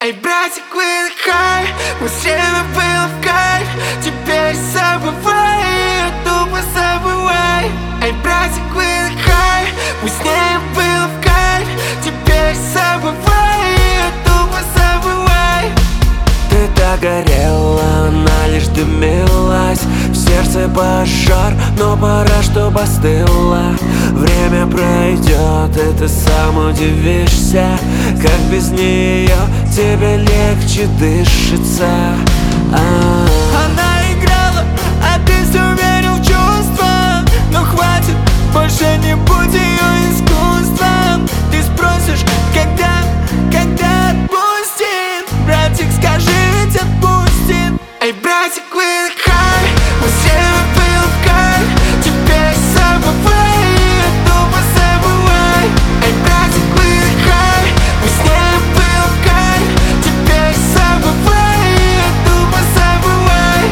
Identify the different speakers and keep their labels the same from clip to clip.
Speaker 1: Эй, братик, выдыхай, мы с время было в кайф. Теперь забывай, тупо забывай. Эй, братик, выдыхай, мы с ней было в кайф. Теперь забывай, тупо забывай.
Speaker 2: Ты так горела, она лишь дымилась. В сердце пожар, но пора, чтоб остыла. Время пройдет, и ты сам удивишься, как без нее тебе легче дышится.
Speaker 1: Она играла, а ты все верил в чувства. Но хватит, больше не будь ее искусством. Ты спросишь, когда отпустит. Братик, скажи, ведь отпустит. Эй, братик, выдыхай, мы с ней был в кайф. Теперь забывай, тупо забывай. Эй, братик, выдыхай, мы с ней был в кайф. Теперь забывай, тупо забывай.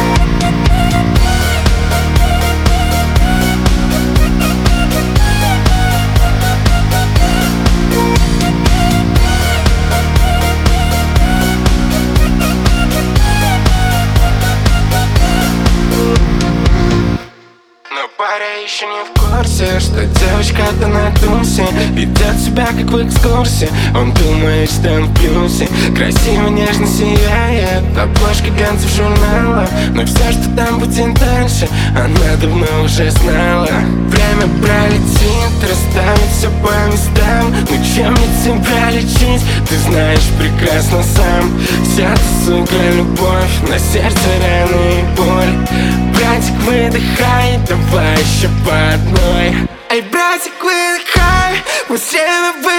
Speaker 1: Но паря еще не в курсе, что девочка-то на тусе ведет себя как в экскурсии. Он думает, что он в плюсе, красиво, нежно сияет обложка глянцев журнала. Но все, что там будет дальше, она давно уже знала. Время пролетит, расставит все по местам. Ну чем мне тебя лечить, ты знаешь прекрасно сам. Вся эта, сука, любовь, на сердце раны и боль. Братик, выдыхай, давай еще по одной. Эй, братик, выдыхай, мы с ней